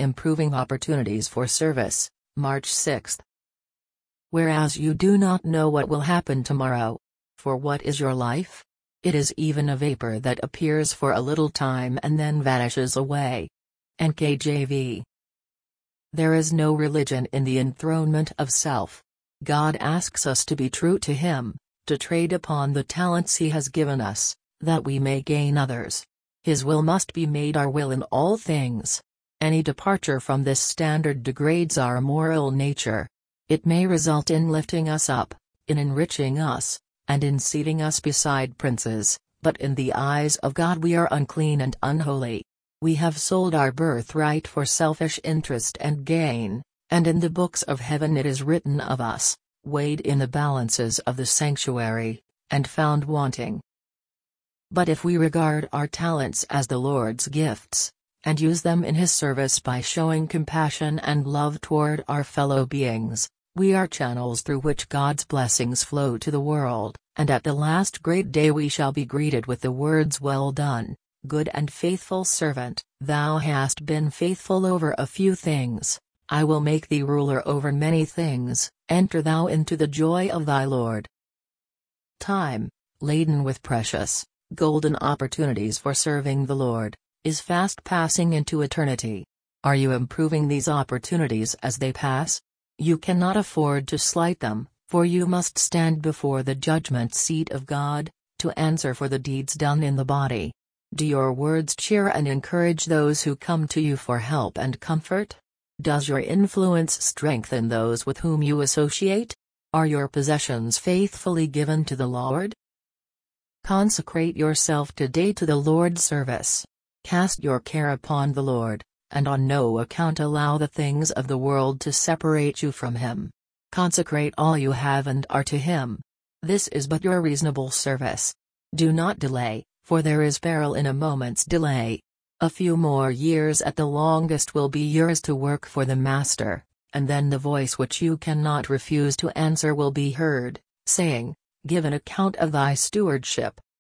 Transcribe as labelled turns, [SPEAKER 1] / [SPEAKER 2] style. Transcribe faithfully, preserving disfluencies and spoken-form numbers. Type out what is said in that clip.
[SPEAKER 1] Improving opportunities for service, March sixth. Whereas you do not know what will happen tomorrow. For what is your life? It is even a vapor that appears for a little time and then vanishes away. N K J V. There is no religion in the enthronement of self. God asks us to be true to Him, to trade upon the talents He has given us, that we may gain others. His will must be made our will in all things. Any departure from this standard degrades our moral nature. It may result in lifting us up, in enriching us, and in seating us beside princes, but in the eyes of God we are unclean and unholy. We have sold our birthright for selfish interest and gain, and in the books of heaven it is written of us, weighed in the balances of the sanctuary, and found wanting. But if we regard our talents as the Lord's gifts, and use them in His service by showing compassion and love toward our fellow beings, we are channels through which God's blessings flow to the world, and at the last great day we shall be greeted with the words, "Well done, good and faithful servant, thou hast been faithful over a few things, I will make thee ruler over many things, enter thou into the joy of thy Lord." Time, laden with precious, golden opportunities for serving the Lord, is fast passing into eternity. Are you improving these opportunities as they pass? You cannot afford to slight them, for you must stand before the judgment seat of God, to answer for the deeds done in the body. Do your words cheer and encourage those who come to you for help and comfort? Does your influence strengthen those with whom you associate? Are your possessions faithfully given to the Lord? Consecrate yourself today to the Lord's service. Cast your care upon the Lord, and on no account allow the things of the world to separate you from Him. Consecrate all you have and are to Him. This is but your reasonable service. Do not delay, for there is peril in a moment's delay. A few more years at the longest will be yours to work for the Master, and then the voice which you cannot refuse to answer will be heard, saying, "Give an account of thy stewardship."